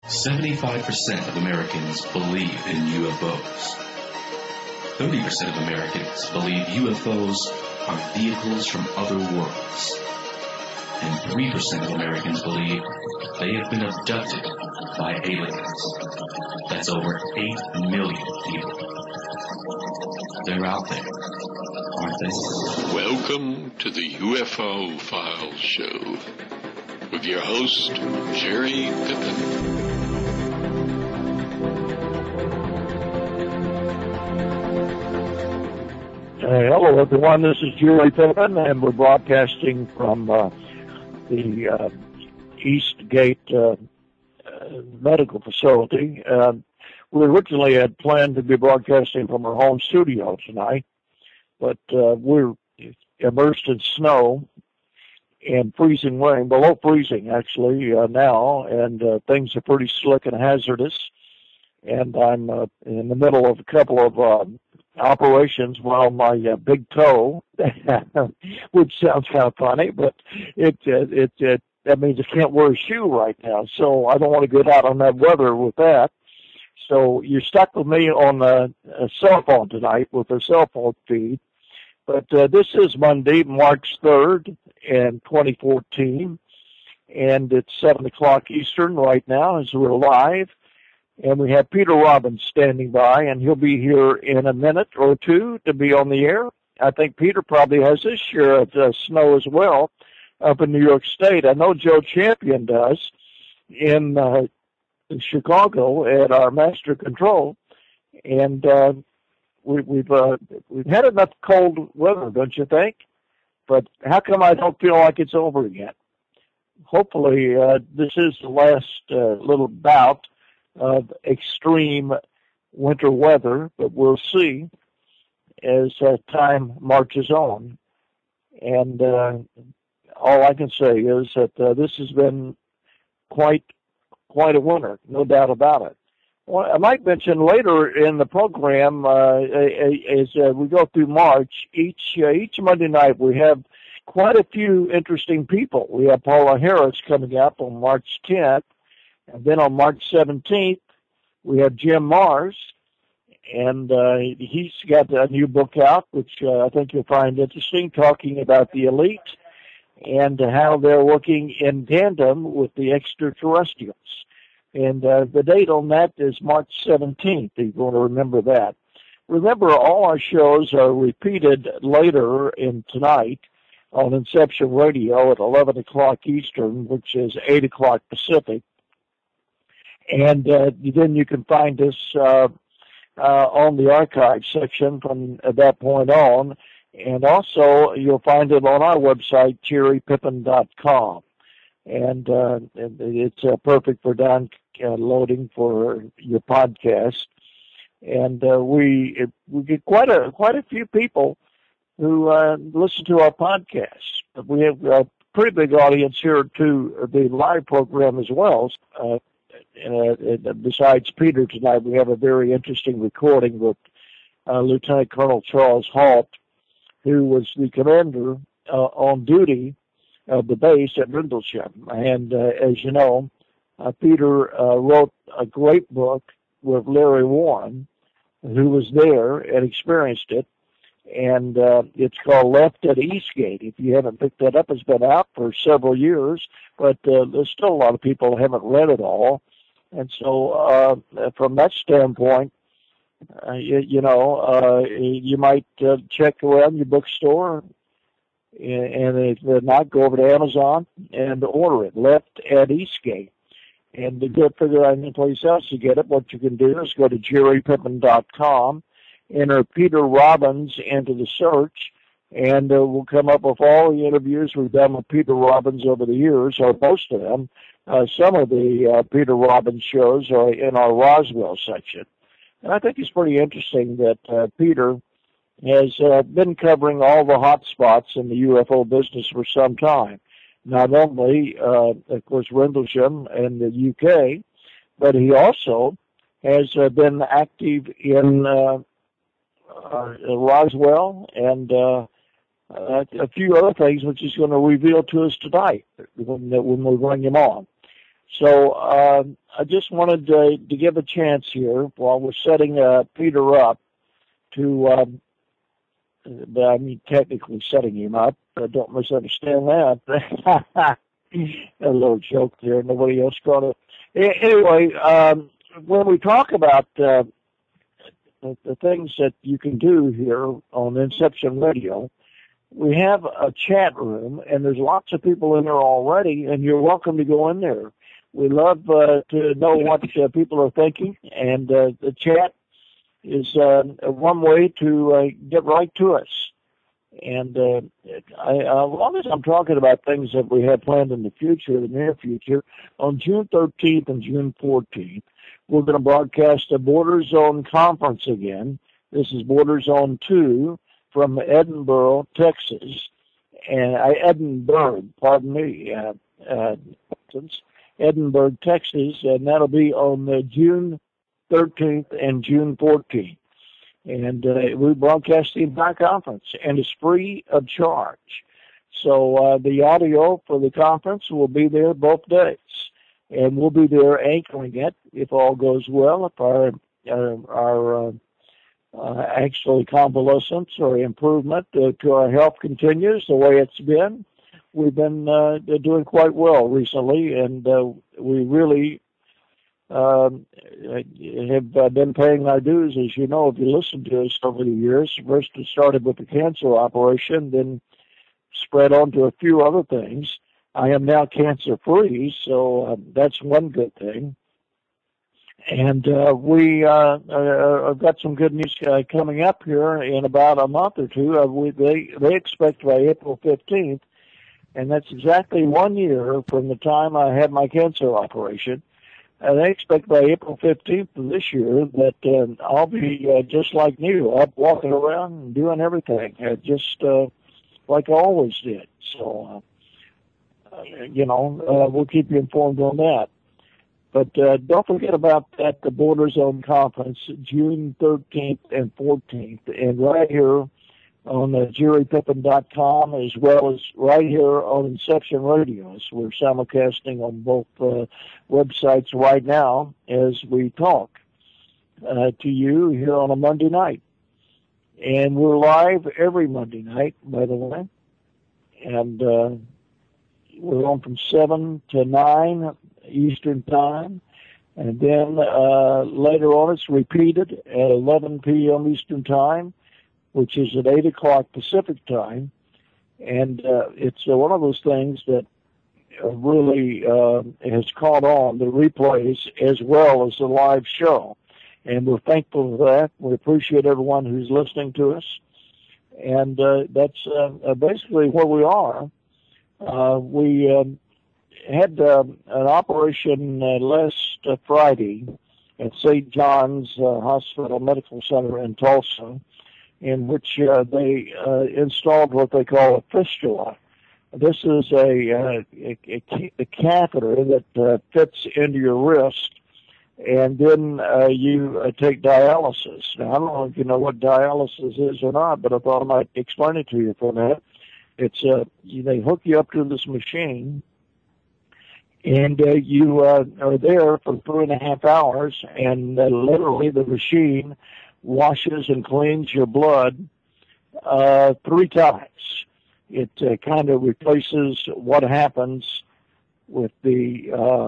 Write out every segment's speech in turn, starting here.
75% of Americans believe in UFOs. 30% of Americans believe UFOs are vehicles from other worlds. And 3% of Americans believe they have been abducted by aliens. That's over 8 million people. They're out there, aren't they? Welcome to the UFO Files Show with your host, Jerry Pippin. Hello, everyone. This is Jerry Pippin, and we're broadcasting from the Eastgate Medical Facility. We originally had planned to be broadcasting from our home studio tonight, but we're immersed in snow and freezing rain, below freezing actually now, and things are pretty slick and hazardous. And I'm in the middle of a couple of operations while my big toe, which sounds kind of funny, but that means I can't wear a shoe right now, so I don't want to get out on that weather with that. So you're stuck with me on a cell phone tonight with a cell phone feed. But this is Monday, March 3rd, in 2014, and it's 7 o'clock Eastern right now as we're live. And we have Peter Robbins standing by, and he'll be here in a minute or two to be on the air. I think Peter probably has his share of snow as well up in New York State. I know Joe Champion does in Chicago at our Master Control. And we've had enough cold weather, don't you think? But how come I don't feel like it's over yet? Hopefully this is the last little bout of extreme winter weather, but we'll see as time marches on. And all I can say is that this has been quite a winter, no doubt about it. Well, I might mention later in the program, as we go through March, each Monday night we have quite a few interesting people. We have Paula Harris coming up on March 10th. And then on March 17th, we have Jim Mars, and he's got a new book out, which I think you'll find interesting, talking about the elite and how they're working in tandem with the extraterrestrials. And the date on that is March 17th, if you want to remember that. Remember, all our shows are repeated later in tonight on Inception Radio at 11 o'clock Eastern, which is 8 o'clock Pacific. And then you can find us on the archive section from that point on. And also, you'll find it on our website, jerrypippin.com. And it's perfect for downloading for your podcast. And we get quite a few people who listen to our podcast. We have a pretty big audience here to the live program as well. Besides Peter tonight, we have a very interesting recording with Lieutenant Colonel Charles Halt, who was the commander on duty of the base at Rendlesham. And as you know, Peter wrote a great book with Larry Warren, who was there and experienced it. And it's called Left at Eastgate. If you haven't picked that up, it's been out for several years, but there's still a lot of people who haven't read it all. And so from that standpoint, you might check around your bookstore, and if not, go over to Amazon and order it, Left at Eastgate. And to get figure out any place else to get it, what you can do is go to jerrypippin.com, enter Peter Robbins into the search, and we'll come up with all the interviews we've done with Peter Robbins over the years, or most of them. Some of the Peter Robbins shows are in our Roswell section. And I think it's pretty interesting that Peter has been covering all the hot spots in the UFO business for some time. Not only, of course, Rendlesham and the UK, but he also has been active in Roswell and a few other things which he's going to reveal to us tonight when we bring him on. So I just wanted to give a chance here while we're setting Peter up to, I mean, technically setting him up. Don't misunderstand that. A little joke there. Nobody else got it. Anyway, when we talk about the things that you can do here on Inception Radio, we have a chat room, and there's lots of people in there already, and you're welcome to go in there. We love to know what people are thinking, and the chat is one way to get right to us. And as long as I'm talking about things that we have planned in the future, the near future, on June 13th and June 14th, we're going to broadcast a Border Zone conference again. This is Border Zone 2 from Edinburgh, Texas. Edinburgh, Texas, and that'll be on June 13th and June 14th. And we broadcast the entire conference, and it's free of charge. So the audio for the conference will be there both days, and we'll be there anchoring it if all goes well, if our actually convalescence or improvement to our health continues the way it's been. We've been doing quite well recently, and we really have been paying our dues, as you know, if you listen to us over the years. First it started with the cancer operation, then spread on to a few other things. I am now cancer-free, so that's one good thing. And we have got some good news coming up here in about a month or two. They expect by April 15th, and that's exactly 1 year from the time I had my cancer operation. They expect by April 15th of this year that I'll be just like new, up walking around and doing everything, just like I always did. So, we'll keep you informed on that. But don't forget about that, the Border Zone Conference, June 13th and 14th, and right here on JerryPippin.com, as well as right here on Inception Radio. So we're simulcasting on both websites right now as we talk to you here on a Monday night. And we're live every Monday night, by the way. And we're on from 7 to 9 Eastern Time. And then later on it's repeated at 11 p.m. Eastern Time, which is at 8 o'clock Pacific Time. And it's one of those things that really has caught on, the replays as well as the live show. And we're thankful for that. We appreciate everyone who's listening to us. And that's basically where we are. We had an operation last Friday at St. John's Hospital Medical Center in Tulsa, in which they installed what they call a fistula. This is a catheter that fits into your wrist, and then you take dialysis. Now, I don't know if you know what dialysis is or not, but I thought I might explain it to you for a minute. It's they hook you up to this machine, and you are there for 3.5 hours, and literally the machine washes and cleans your blood 3 times. It kind of replaces what happens with the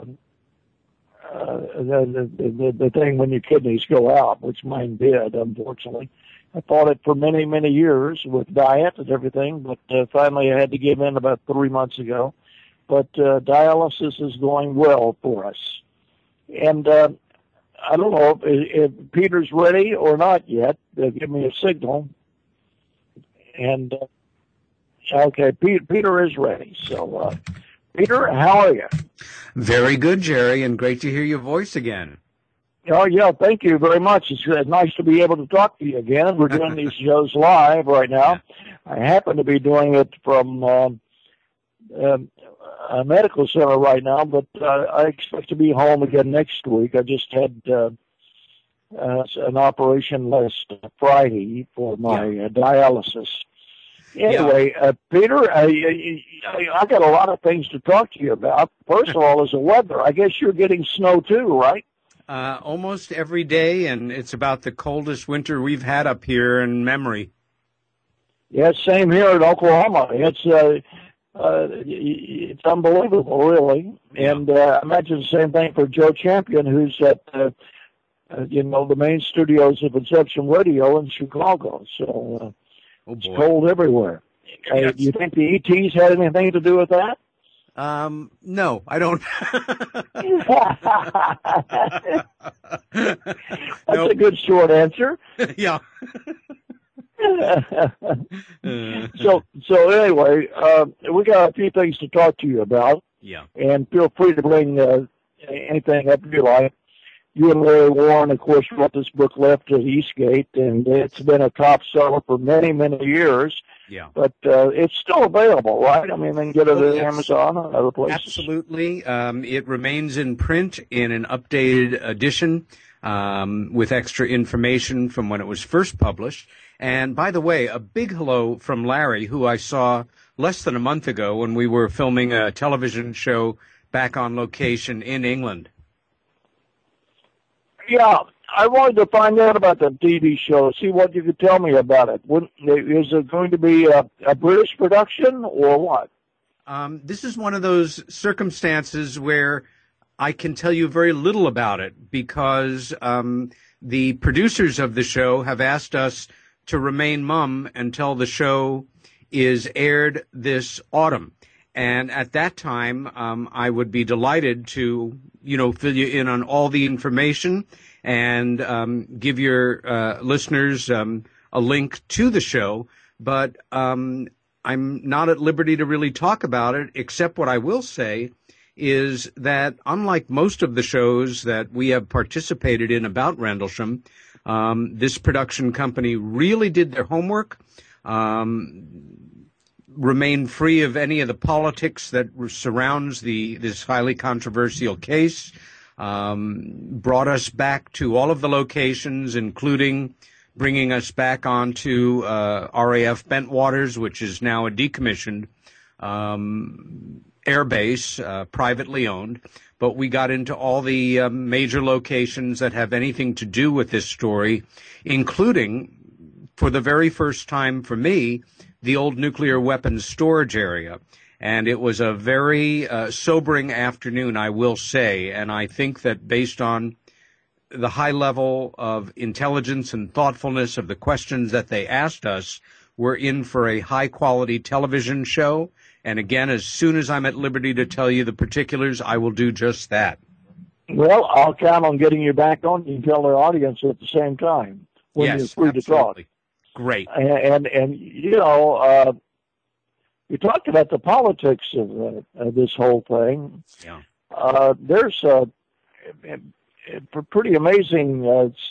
thing when your kidneys go out, which mine did, unfortunately. I fought it for many, many years with diet and everything, but finally I had to give in about 3 months ago. But dialysis is going well for us. And I don't know if Peter's ready or not yet. Give me a signal. And, okay, Peter is ready. So, Peter, how are you? Very good, Jerry, and great to hear your voice again. Oh, yeah, thank you very much. It's nice to be able to talk to you again. We're doing these shows live right now. I happen to be doing it from a medical center right now, but I expect to be home again next week. I just had an operation last Friday for my dialysis. Anyway, Peter, I got a lot of things to talk to you about. First of all, is the weather. I guess you're getting snow too, right? Almost every day, and it's about the coldest winter we've had up here in memory. Yeah, same here in Oklahoma. It's unbelievable, really. And I imagine the same thing for Joe Champion, who's at the main studios of Inception Radio in Chicago. So it's cold everywhere. Yes. Do you think the ETs had anything to do with that? No, I don't. That's a good short answer. Yeah. So anyway, we got a few things to talk to you about. Yeah. And feel free to bring anything up you like. You and Larry Warren, of course, wrote this book, Left at Eastgate, and it's been a top seller for many, many years. Yeah. But it's still available, right? I mean, they can get it at Amazon and other places. Absolutely. It remains in print in an updated edition with extra information from when it was first published. And by the way, a big hello from Larry, who I saw less than a month ago when we were filming a television show back on location in England. Yeah, I wanted to find out about the TV show, see what you could tell me about it. Is it going to be a British production or what? This is one of those circumstances where I can tell you very little about it because the producers of the show have asked us to remain mum until the show is aired this autumn. And at that time, I would be delighted to, fill you in on all the information and give your listeners a link to the show. But I'm not at liberty to really talk about it, except what I will say is that unlike most of the shows that we have participated in about Rendlesham, this production company really did their homework, remained free of any of the politics that surrounds this highly controversial case, brought us back to all of the locations, including bringing us back onto RAF Bentwaters, which is now a decommissioned air base, privately owned. But we got into all the major locations that have anything to do with this story, including, for the very first time for me, the old nuclear weapons storage area. And it was a very sobering afternoon, I will say. And I think that based on the high level of intelligence and thoughtfulness of the questions that they asked us, we're in for a high-quality television show. And again, as soon as I'm at liberty to tell you the particulars, I will do just that. Well, I'll count on getting you back on. You can tell our audience at the same time when you're free absolutely. to talk. Great. And you talked about the politics of this whole thing. Yeah. There's a pretty amazing,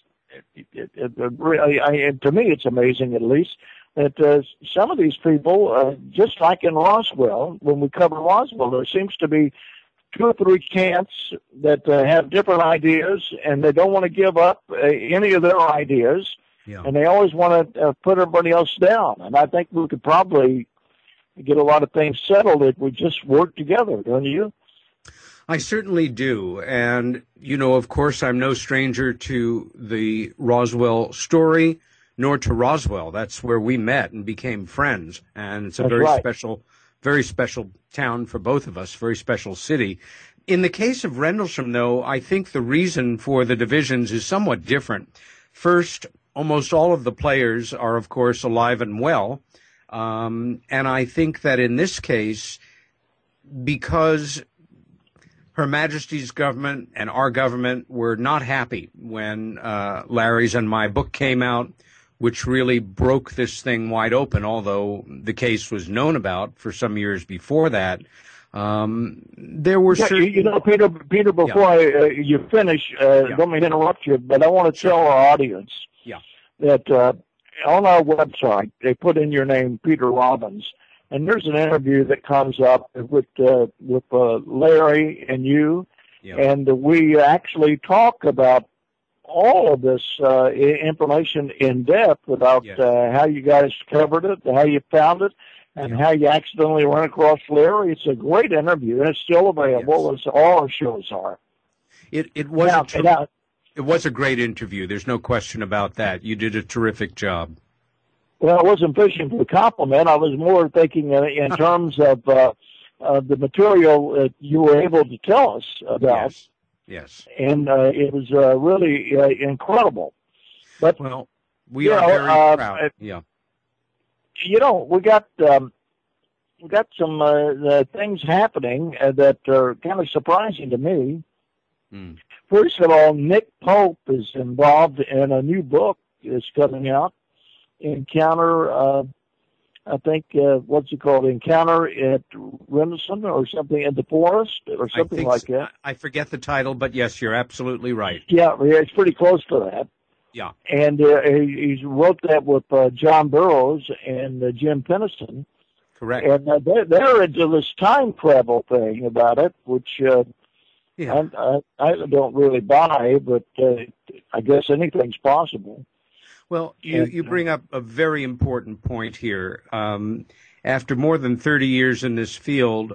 to me it's amazing at least, that some of these people, just like in Roswell, when we cover Roswell, there seems to be 2 or 3 camps that have different ideas, and they don't want to give up any of their ideas, and they always want to put everybody else down. And I think we could probably get a lot of things settled if we just work together, don't you? I certainly do. And, of course, I'm no stranger to the Roswell story, nor to Roswell. That's where we met and became friends. And it's a very special town for both of us, very special city. In the case of Rendlesham, though, I think the reason for the divisions is somewhat different. First, almost all of the players are, of course, alive and well. And I think that in this case, because Her Majesty's government and our government were not happy when Larry's and my book came out, which really broke this thing wide open, although the case was known about for some years before that. There were certain... Peter, before you finish, don't mean to interrupt you, but I want to tell our audience that on our website, they put in your name, Peter Robbins, and there's an interview that comes up with Larry and you, and we actually talk about all of this information in depth about how you guys covered it, how you found it, and how you accidentally run across Larry. It's a great interview, and it's still available, as all our shows are. It was a great interview. There's no question about that. You did a terrific job. Well, I wasn't fishing for the compliment. I was more thinking in terms of the material that you were able to tell us about. Yes. And it was really incredible. But well, we are very proud. Yeah. You know, we got some things happening that are kind of surprising to me. Mm. First of all, Nick Pope is involved in a new book that's coming out, Encounter, I think, what's it called, Encounter at Rendlesham or something in the forest or something like that. I forget the title, but yes, you're absolutely right. Yeah, it's pretty close to that. Yeah. And he wrote that with John Burroughs and Jim Penniston. Correct. And they're into this time travel thing about it, which I don't really buy, but I guess anything's possible. Well, you bring up a very important point here. After more than 30 years in this field,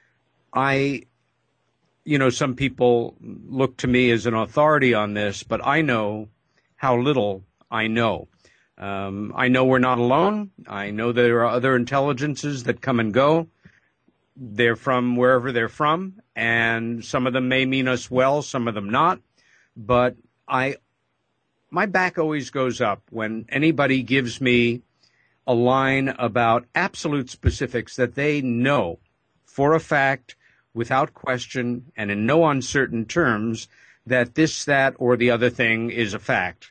some people look to me as an authority on this, but I know how little I know. I know we're not alone. I know there are other intelligences that come and go. They're from wherever they're from, and some of them may mean us well, some of them not. But my back always goes up when anybody gives me a line about absolute specifics that they know for a fact, without question, and in no uncertain terms, that this, that, or the other thing is a fact.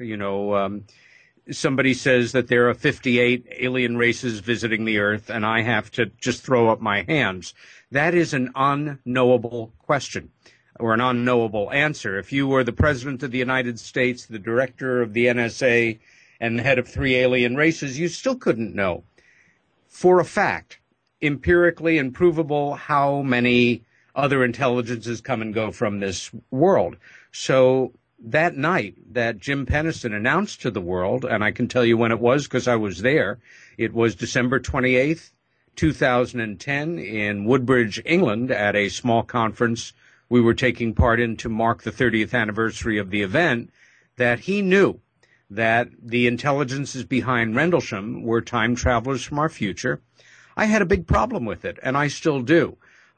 Somebody says that there are 58 alien races visiting the Earth, and I have to just throw up my hands. That is an unknowable question, or an unknowable answer. If you were the President of the United States, the Director of the NSA, and the head of 3 alien races, you still couldn't know for a fact, empirically and provable, how many other intelligences come and go from this world. So that night that Jim Penniston announced to the world, and I can tell you when it was because I was there, it was December 28th, 2010 in Woodbridge, England, at a small conference we were taking part in to mark the 30th anniversary of the event, that he knew that the intelligences behind Rendlesham were time travelers from our future. I had a big problem with it, and I still do.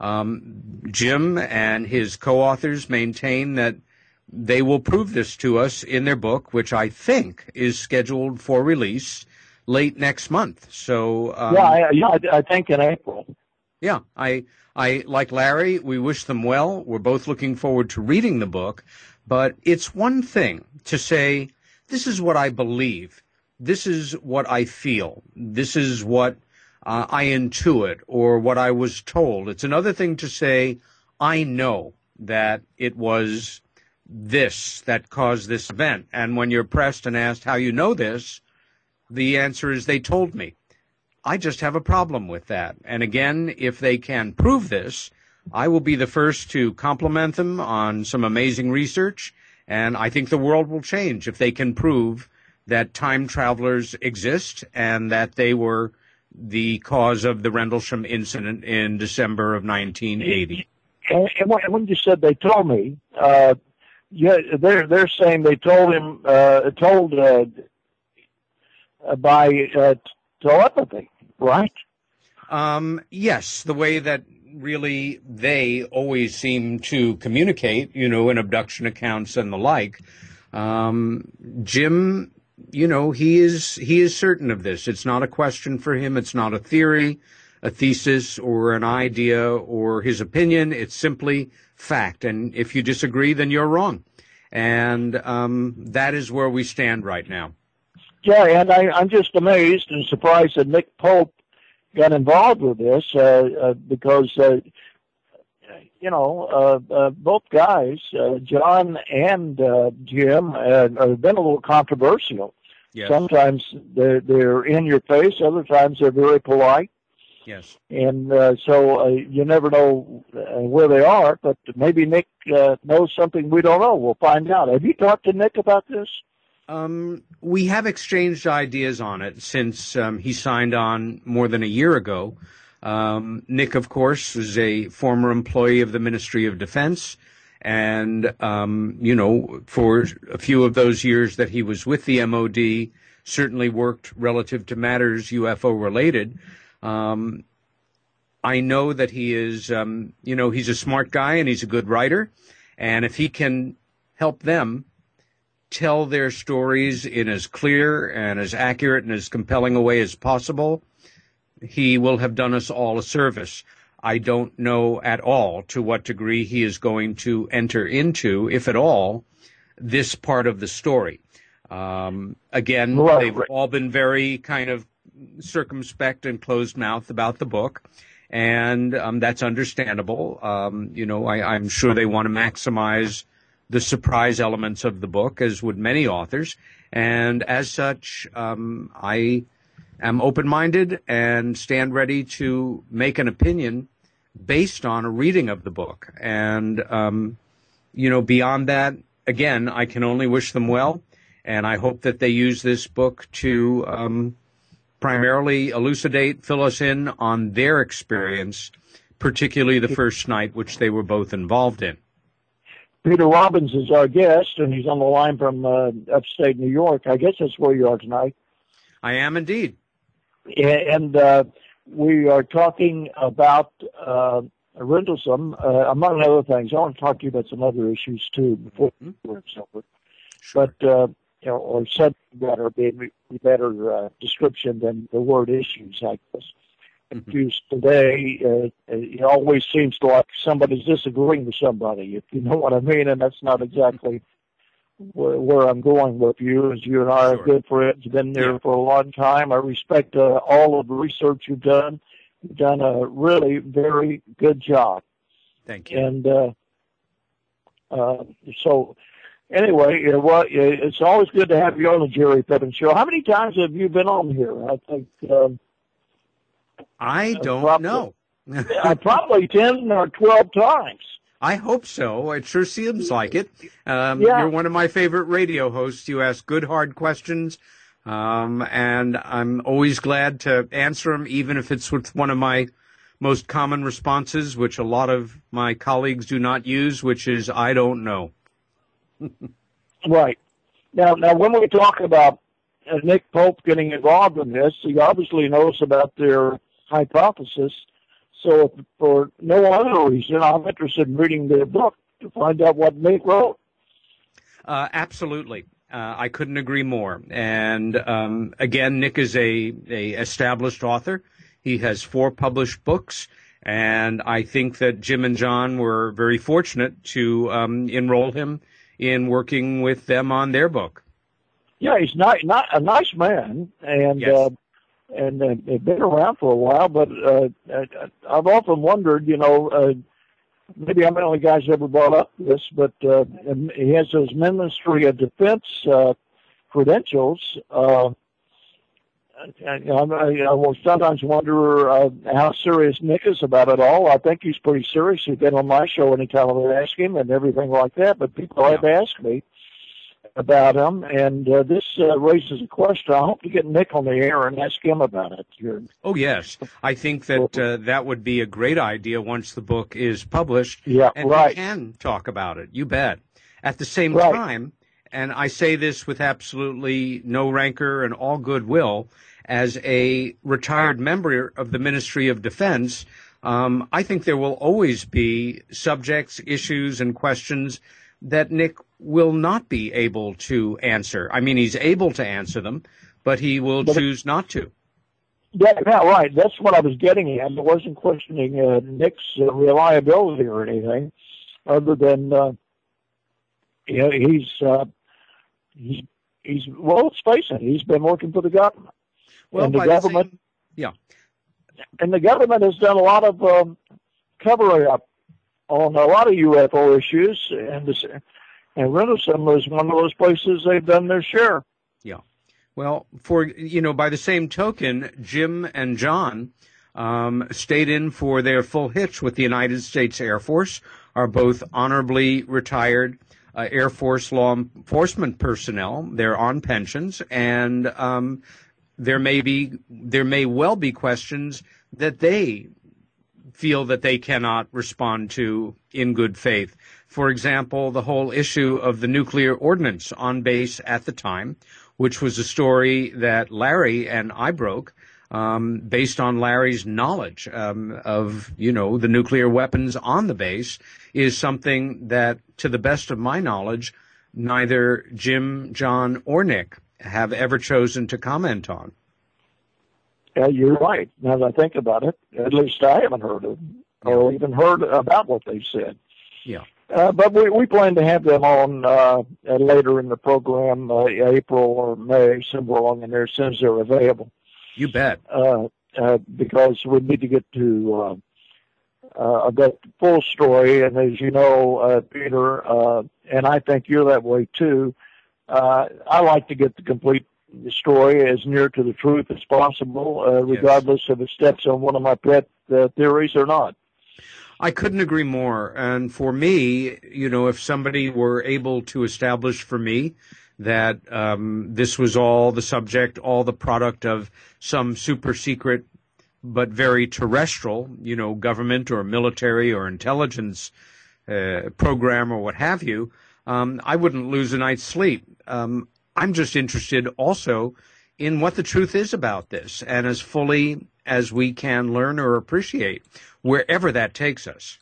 Jim and his co-authors maintain that they will prove this to us in their book, which I think is scheduled for release late next month. So I think in April. Yeah, I like Larry. We wish them well. We're both looking forward to reading the book. But it's one thing to say, this is what I believe. This is what I feel. This is what I intuit, or what I was told. It's another thing to say, I know that it was this that caused this event. And when you're pressed and asked how you know this, the answer is they told me. I just have a problem with that. And again, if they can prove this, I will be the first to compliment them on some amazing research. And I think the world will change if they can prove that time travelers exist and that they were the cause of the Rendlesham incident in December of 1980. And when you said they told me, they're saying they told him by telepathy, right? Yes, the way that really they always seem to communicate, in abduction accounts and the like. Jim, he is certain of this. It's not a question for him. It's not a theory, a thesis, or an idea, or his opinion. It's simply fact. And if you disagree, then you're wrong. And that is where we stand right now. Yeah, and I'm just amazed and surprised that Nick Pope got involved with this because, both guys, John and Jim, have been a little controversial. Yes. Sometimes they're in your face, other times they're very polite. Yes. And so you never know where they are, but maybe Nick knows something we don't know. We'll find out. Have you talked to Nick about this? We have exchanged ideas on it since he signed on more than a year ago. Nick, of course, is a former employee of the Ministry of Defense. And, for a few of those years that he was with the MOD, certainly worked relative to matters UFO related. I know that he is, he's a smart guy and he's a good writer. And if he can help them tell their stories in as clear and as accurate and as compelling a way as possible, he will have done us all a service. I don't know at all to what degree he is going to enter into, if at all, this part of the story. Again, they've all been very kind of circumspect and closed-mouthed about the book, and that's understandable. I'm sure they want to maximize the surprise elements of the book, as would many authors, and as such, I am open-minded and stand ready to make an opinion based on a reading of the book. And, beyond that, again, I can only wish them well, and I hope that they use this book to primarily elucidate, fill us in on their experience, particularly the first night, which they were both involved in. Peter Robbins is our guest, and he's on the line from upstate New York. I guess that's where you are tonight. I am indeed. And we are talking about Rendlesham, among other things. I want to talk to you about some other issues, too, before it's over. But, or subject matter being a better description than the word issues, I guess. Used today, it always seems like somebody's disagreeing with somebody, if you know what I mean, and that's not exactly where I'm going with you, as you and I are good friends, been there for a long time. I respect all of the research you've done. You've done a really very good job. Thank you. And so, anyway, it's always good to have you on the Jerry Piven Show. How many times have you been on here? I think... I don't know. Probably 10 or 12 times. I hope so. It sure seems like it. You're one of my favorite radio hosts. You ask good, hard questions, and I'm always glad to answer them, even if it's with one of my most common responses, which a lot of my colleagues do not use, which is, I don't know. Right. Now, when we talk about Nick Pope getting involved in this, he obviously knows about their hypothesis. So for no other reason, I'm interested in reading their book to find out what Nick wrote. Absolutely. I couldn't agree more. And again, Nick is a established author. He has 4 published books. And I think that Jim and John were very fortunate to enroll him in working with them on their book. Yeah, he's not a nice man, and yes. And they've been around for a while. But I've often wondered, maybe I'm the only guy who's ever brought up this, but he has those Ministry of Defense credentials. I will sometimes wonder how serious Nick is about it all. I think he's pretty serious. He's been on my show anytime I ask him and everything like that. But people have asked me about him, and this raises a question. I hope to get Nick on the air and ask him about it. Oh, yes. I think that that would be a great idea once the book is published. Yeah, and right. we can talk about it. You bet. At the same time, and I say this with absolutely no rancor and all goodwill, as a retired member of the Ministry of Defense, I think there will always be subjects, issues, and questions that Nick will not be able to answer. I mean, he's able to answer them, but he will choose not to. Yeah, right. That's what I was getting at. I wasn't questioning Nick's reliability or anything, other than he's well, let's face it, he's been working for the government. Well, and the government, and the government has done a lot of covering up on a lot of UFO issues, and Rendlesham is one of those places they've done their share. Yeah. Well, by the same token, Jim and John stayed in for their full hitch with the United States Air Force, are both honorably retired Air Force law enforcement personnel. They're on pensions, and there may well be questions that they feel that they cannot respond to in good faith. For example, the whole issue of the nuclear ordinance on base at the time, which was a story that Larry and I broke, based on Larry's knowledge of, the nuclear weapons on the base, is something that, to the best of my knowledge, neither Jim, John, or Nick have ever chosen to comment on. You're right. Now that I think about it, at least I haven't heard of or even heard about what they said. Yeah. But we plan to have them on later in the program, April or May, somewhere along in there, as soon as they're available. You bet. Because we need to get to that full story. And as you know, Peter, and I think you're that way too, I like to get the complete story as near to the truth as possible, regardless if it steps on one of my pet theories or not. I couldn't agree more. And for me, if somebody were able to establish for me that this was all the subject, all the product of some super secret but very terrestrial, government or military or intelligence program or what have you, I wouldn't lose a night's sleep. I'm just interested also in what the truth is about this, and as fully as we can learn or appreciate, wherever that takes us.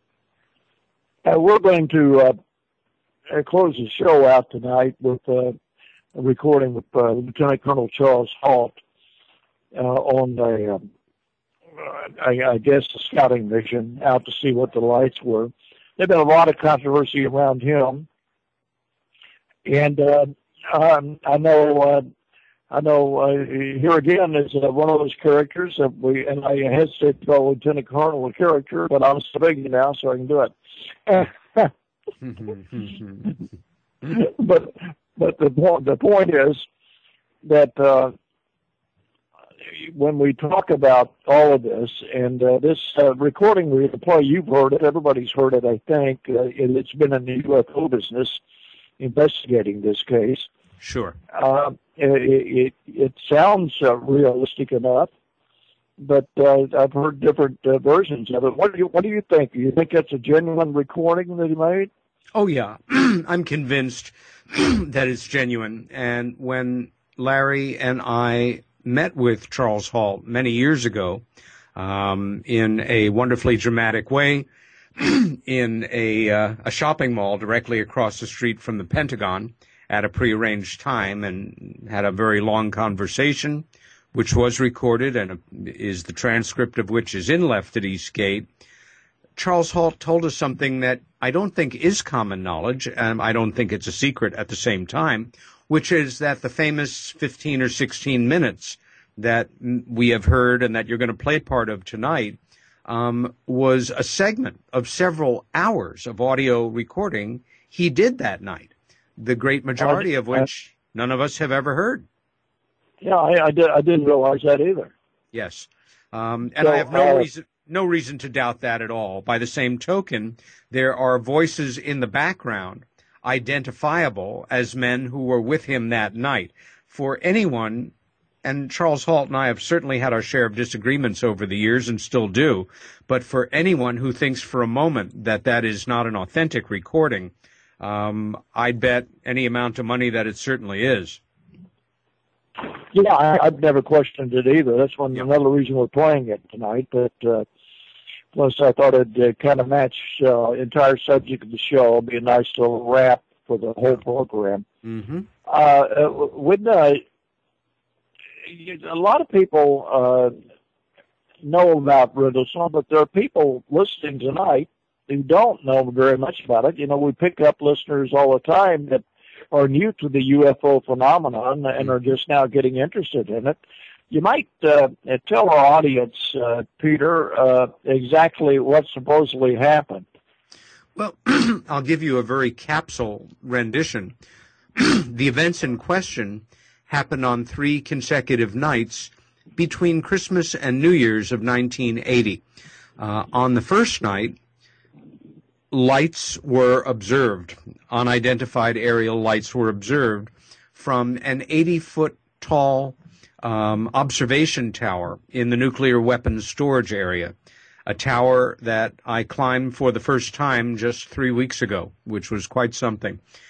We're going to close the show out tonight with a recording with Lieutenant Colonel Charles Halt on I guess a scouting mission out to see what the lights were. There's been a lot of controversy around him, and I know here again is one of those characters that and I hesitate to call Lieutenant Colonel a character, but I'm a civilian now, so I can do it. But the point is that when we talk about all of this, and this recording we're going to play, you've heard it, everybody's heard it, I think. It's been in the UFO business investigating this case. Sure. It sounds realistic enough, but I've heard different versions of it. What do you think? Do you think it's a genuine recording that he made? Oh, yeah. I'm convinced that it's genuine. And when Larry and I met with Charles Halt many years ago in a wonderfully dramatic way in a shopping mall directly across the street from the Pentagon at a prearranged time, and had a very long conversation, which was recorded and is the transcript of which is in Left at Eastgate. Charles Halt told us something that I don't think is common knowledge, and I don't think it's a secret at the same time, which is that the famous 15 or 16 minutes that we have heard and that you're going to play part of tonight was a segment of several hours of audio recording he did that night, the great majority of which none of us have ever heard. Yeah, I didn't realize that either. Yes. And I have no reason to doubt that at all. By the same token, there are voices in the background identifiable as men who were with him that night. For anyone, and Charles Halt and I have certainly had our share of disagreements over the years and still do, but for anyone who thinks for a moment that that is not an authentic recording, I'd bet any amount of money that it certainly is. Yeah, I've never questioned it either. That's another reason we're playing it tonight. But plus, I thought it'd kind of match entire subject of the show. It'd be a nice little wrap for the whole program. Mm-hmm. A lot of people know about Riddlesong, but there are people listening tonight who don't know very much about it. We pick up listeners all the time that are new to the UFO phenomenon and are just now getting interested in it. You might tell our audience, Peter, exactly what supposedly happened. Well, I'll give you a very capsule rendition. The events in question happened on 3 consecutive nights between Christmas and New Year's of 1980. On the first night, lights were observed, unidentified aerial lights were observed from an 80-foot tall observation tower in the nuclear weapons storage area, a tower that I climbed for the first time just 3 weeks ago, which was quite something.